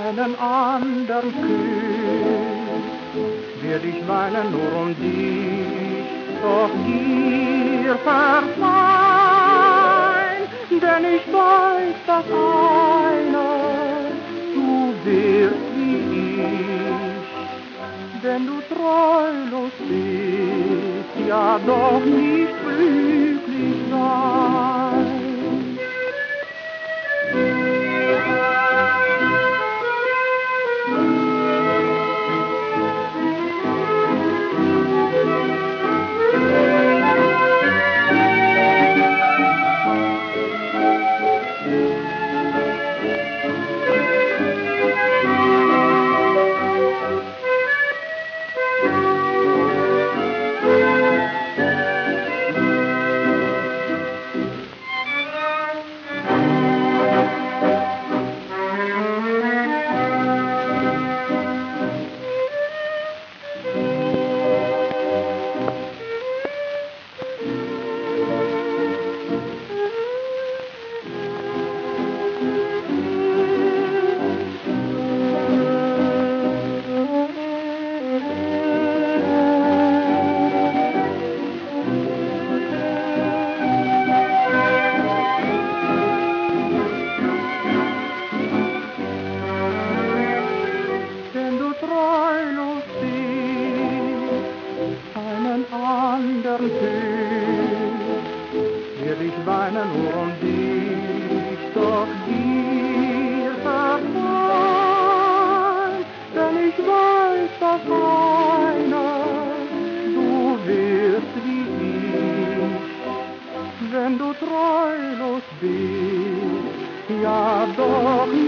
einen andern küss, werd ich weinen nur um dich, doch dir verzeihen, denn ich weiß, dass du wirst wie ich, wenn du treulos bist, ja doch nicht glücklich sein. Treulos bist, einen andern küsst, werd ich weinen nur um dich, doch dir verzeihen, denn ich weiß, dass du wirst wie ich, wenn du treulos bist, ja doch